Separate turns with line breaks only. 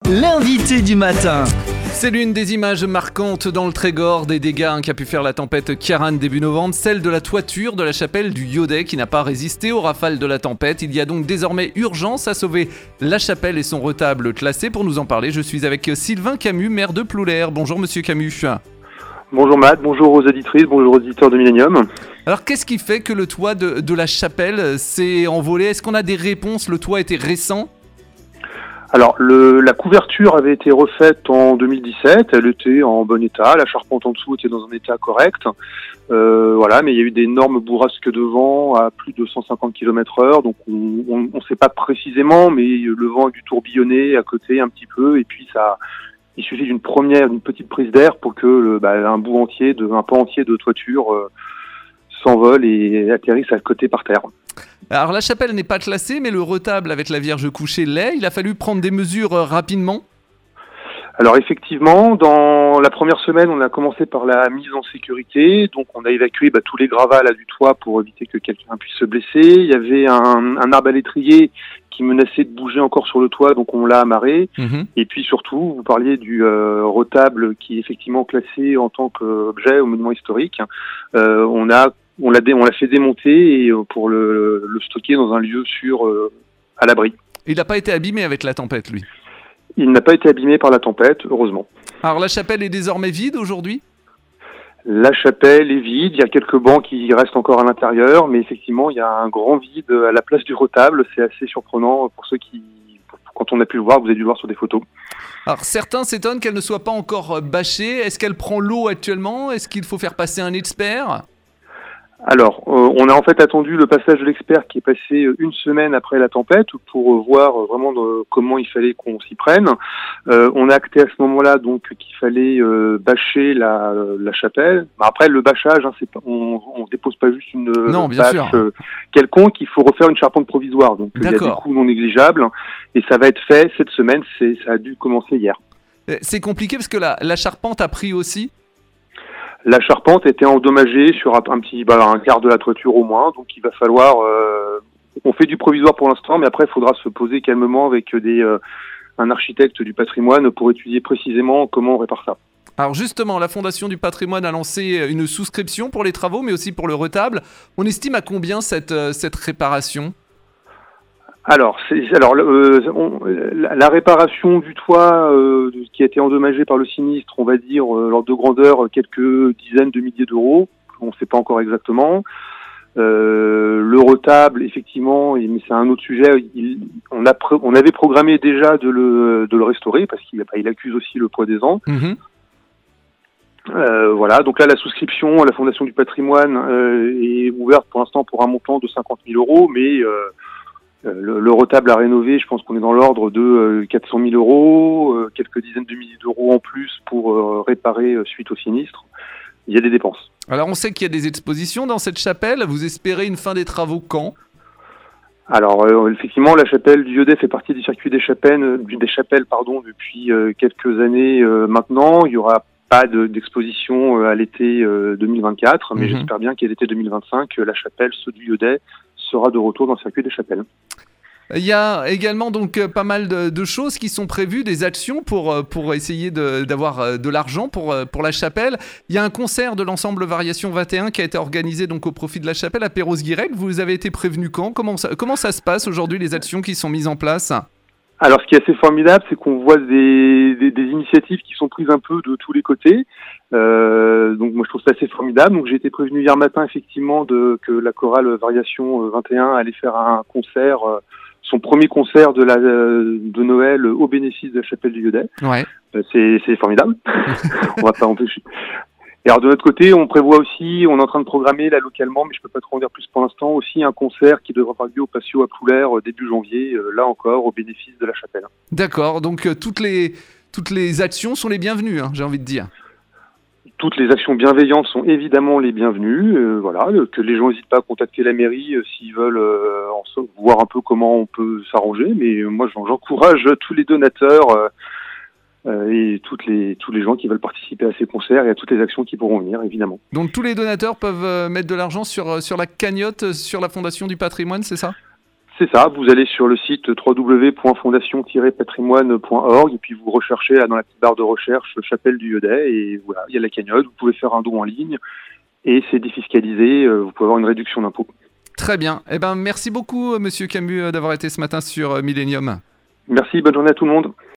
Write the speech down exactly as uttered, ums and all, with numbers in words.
L'invité du matin.
C'est l'une des images marquantes dans le Trégor des dégâts hein, qu'a pu faire la tempête Ciarán début novembre, celle de la toiture de la chapelle du Yodet qui n'a pas résisté aux rafales de la tempête. Il y a donc désormais urgence à sauver la chapelle et son retable classé. Pour nous en parler, je suis avec Sylvain Camus, maire de Ploulaire. Bonjour monsieur Camus.
Bonjour Matt, bonjour aux auditrices, bonjour aux auditeurs de Millennium.
Alors qu'est-ce qui fait que le toit de, de la chapelle s'est envolé ? Est-ce qu'on a des réponses ? Le toit était récent ?
Alors, le, la couverture avait été refaite en deux mille dix-sept, elle était en bon état, la charpente en dessous était dans un état correct, euh, voilà, mais il y a eu d'énormes bourrasques de vent à plus de cent cinquante kilomètres heure, donc on ne sait pas précisément, mais le vent a dû tourbillonner à côté un petit peu, et puis ça, il suffit d'une première, d'une petite prise d'air pour que le, bah, un bout entier, de, un pan entier de toiture euh, s'envole et atterrisse à côté par terre.
Alors la chapelle n'est pas classée, mais le retable avec la Vierge couchée l'est. Il a fallu prendre des mesures euh, rapidement.
Alors effectivement, dans la première semaine, on a commencé par la mise en sécurité. Donc on a évacué bah, tous les gravats là, du toit pour éviter que quelqu'un puisse se blesser. Il y avait un, un arbre à l'étrier qui menaçait de bouger encore sur le toit, donc on l'a amarré. Mmh. Et puis surtout, vous parliez du euh, retable qui est effectivement classé en tant qu'objet au monument historique. Euh, on a On l'a, dé- on l'a fait démonter et, euh, pour le, le stocker dans un lieu sûr, euh, à l'abri.
Il n'a pas été abîmé avec la tempête, lui ?
Il n'a pas été abîmé par la tempête, heureusement.
Alors la chapelle est désormais vide aujourd'hui ?
La chapelle est vide, il y a quelques bancs qui restent encore à l'intérieur, mais effectivement, il y a un grand vide à la place du retable. C'est assez surprenant pour ceux qui, quand on a pu le voir, vous avez dû le voir sur des photos.
Alors certains s'étonnent qu'elle ne soit pas encore bâchée. Est-ce qu'elle prend l'eau actuellement ? Est-ce qu'il faut faire passer un expert ?
Alors, euh, on a en fait attendu le passage de l'expert qui est passé une semaine après la tempête pour euh, voir euh, vraiment de, comment il fallait qu'on s'y prenne. Euh, on a acté à ce moment-là donc qu'il fallait euh, bâcher la, la chapelle. Bah, après, le bâchage, hein, c'est pas, on, on dépose pas juste une
non, bien
bâche
sûr.
Euh, quelconque. Il faut refaire une charpente provisoire. Donc, il y a des coûts non négligeables et ça va être fait cette semaine. C'est, ça a dû commencer hier.
C'est compliqué parce que la, la charpente a pris aussi.
La charpente était endommagée sur un, un petit, bah, un quart de la toiture au moins, donc il va falloir. Euh, on fait du provisoire pour l'instant, mais après il faudra se poser calmement avec des, euh, un architecte du patrimoine pour étudier précisément comment on répare ça.
Alors justement, la Fondation du patrimoine a lancé une souscription pour les travaux, mais aussi pour le retable. On estime à combien cette cette réparation ?
Alors, c'est, alors euh, on, la, la réparation du toit euh, qui a été endommagé par le sinistre, on va dire, euh, l'ordre de grandeur, quelques dizaines de milliers d'euros, on ne sait pas encore exactement. Euh, le retable, effectivement, mais c'est un autre sujet, il, on, a, on avait programmé déjà de le, de le restaurer, parce qu'il il accuse aussi le poids des ans. Mmh. Euh, voilà, donc là la souscription à la Fondation du patrimoine euh, est ouverte pour l'instant pour un montant de cinquante mille euros, mais... Euh, Le, le retable à rénover, je pense qu'on est dans l'ordre de euh, quatre cent mille euros, euh, quelques dizaines de milliers d'euros en plus pour euh, réparer euh, suite au sinistre. Il y a des dépenses.
Alors on sait qu'il y a des expositions dans cette chapelle. Vous espérez une fin des travaux quand ?
Alors euh, effectivement, la chapelle du Yodet fait partie du circuit des chapelles, euh, des chapelles pardon, depuis euh, quelques années euh, maintenant. Il y aura pas de, d'exposition euh, à l'été euh, deux mille vingt-quatre, mais mmh. j'espère bien qu'à l'été deux mille vingt-cinq, la chapelle, ceux du Yodet, sera de retour dans le circuit des chapelles.
Il y a également donc pas mal de, de choses qui sont prévues, des actions pour, pour essayer de, d'avoir de l'argent pour, pour la chapelle. Il y a un concert de l'ensemble Variation vingt et un qui a été organisé donc au profit de la chapelle à Perros-Guirec. Vous avez été prévenu quand ? Comment ça, comment ça se passe aujourd'hui, les actions qui sont mises en place ?
Alors, ce qui est assez formidable, c'est qu'on voit des, des, des initiatives qui sont prises un peu de tous les côtés. Euh, donc, moi, je trouve ça assez formidable. Donc, j'ai été prévenu hier matin, effectivement, de que la chorale Variation vingt et un allait faire un concert, euh, son premier concert de la de Noël au bénéfice de la chapelle du Yodet.
Ouais.
Euh, c'est, c'est formidable. On va pas empêcher. Et alors de notre côté, on prévoit aussi, on est en train de programmer là localement, mais je peux pas trop en dire plus pour l'instant, aussi un concert qui devra avoir lieu au patio à Ploulaire euh, début janvier, euh, là encore au bénéfice de la chapelle.
D'accord, donc euh, toutes les toutes les actions sont les bienvenues, hein, j'ai envie de dire.
Toutes les actions bienveillantes sont évidemment les bienvenues. Euh, voilà, que les gens n'hésitent pas à contacter la mairie euh, s'ils veulent euh, en so- voir un peu comment on peut s'arranger. Mais euh, moi, j'encourage tous les donateurs. Euh, Euh, et toutes les, tous les gens qui veulent participer à ces concerts et à toutes les actions qui pourront venir, évidemment.
Donc tous les donateurs peuvent euh, mettre de l'argent sur, sur la cagnotte, sur la Fondation du patrimoine, c'est ça ?
C'est ça, vous allez sur le site w w w point fondation tiret patrimoine point org et puis vous recherchez là, dans la petite barre de recherche Chapelle du Yodet et voilà, il y a la cagnotte, vous pouvez faire un don en ligne et c'est défiscalisé, vous pouvez avoir une réduction d'impôt.
Très bien, eh ben, merci beaucoup Monsieur Camus d'avoir été ce matin sur Millennium.
Merci, bonne journée à tout le monde.